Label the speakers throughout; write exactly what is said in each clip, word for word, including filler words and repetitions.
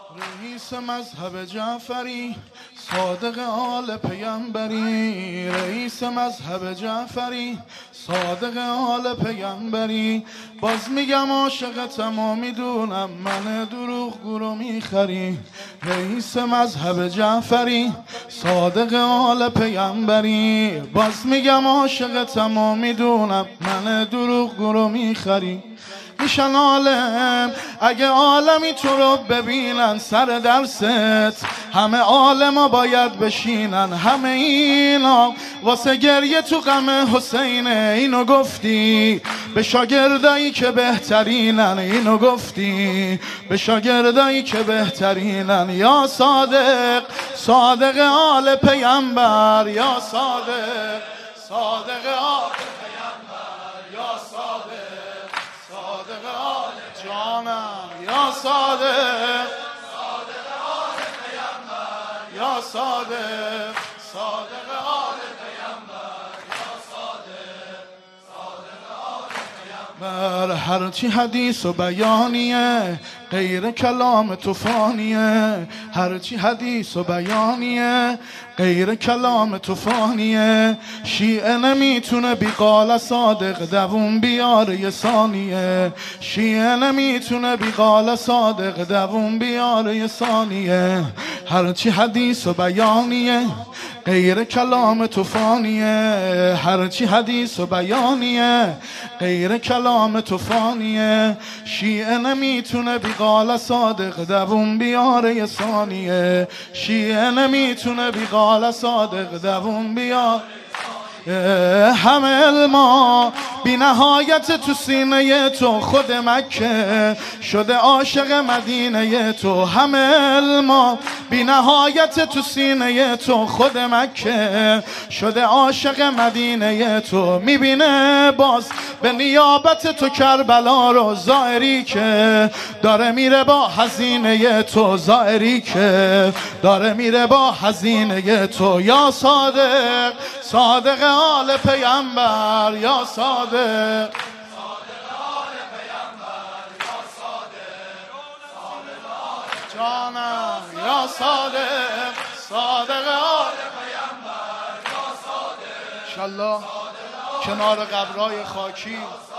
Speaker 1: رئیس مذهب جعفری صادق آل پیامبری، رئیس مذهب جعفری صادق آل پیامبری. باز میگم عاشقتم و میدونم من دروغگو رو میخری. رئیس مذهب جعفری صادق آل پیامبری، باز میگم عاشقتم و میدونم من دروغگو رو میخری. میشن عالم اگه عالمی تو رو ببینن سر درست، همه عالما باید بشینن. همه اینا واسه گریه تو غم حسینه. اینو گفتی به شاگردایی که بهترینن، اینو گفتی به شاگردایی که بهترینن. یا صادق صادق آل پیامبر، یا صادق صادق آل پیامبر، یا صادق صادق آل جانم، یا صادق صادق آل پیامبر، یا صادق صادق آل پیامبر، یا صادق صادق آل پیامبر. هرچی حدیث و بیانیه غیر کلام تو فانیه، هرچی حدیث و بیانیه غیر کلام تو فانیه. شیعه نمیتونه بی قال صادق دووم بیاره یه ثانیه، شیعه نمیتونه بی قال صادق دووم بیاره یه ثانیه. هرچی حدیث و بیانیه غیر کلام تو فانیه، هرچی حدیث و بیانیه غیر کلام تو فانیه. شیعه نمیتونه بی قال صادق دووم بیاره یه ثانیه، شیعه نمیتونه بی قال صادق دووم بیاره. همه علما بی نهایت تو سینه تو، خود مکه شده عاشق مدینه تو. همه علما بی نهایت تو سینه تو، خود مکه شده عاشق مدینه تو. میبینه باز به نیابت تو کربلا رو، زائری که داره میره با هزینه تو، زائری که داره میره با هزینه تو. یا صادق صادق آل پیامبر، یا صادق صادق آل پیامبر، یا صادق صادق آل جانم، یا صادق صادق آل پیامبر، یا صادق انشالله کنار قبرهای خاکی.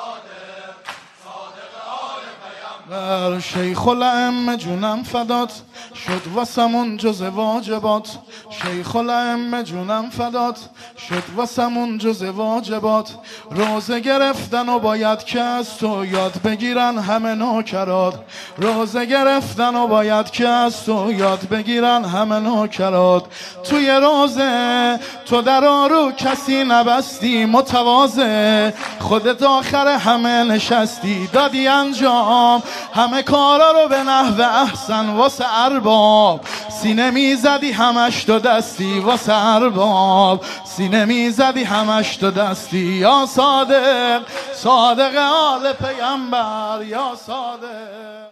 Speaker 1: بر شیخ الائمه جونم فدات شد واسمون جز واجبات، شیخ الائمه جونم فدات شد واسمون جز واجبات. روزه گرفتن و باید که از تو یاد بگیرن همه نوکرات، روزه گرفتن و باید که از تو یاد بگیرن همه نوکرات. توی روزه تو در رو کسی نبستی، متواضع خودت آخر همه نشستی. دادی انجام همه کارا رو به نحو احسن واسه ارباب، سینه میزدی همش تو دستی واسه ارباب، سینه میزدی همش تو دستی. یا صادق صادق آل پیامبر، یا صادق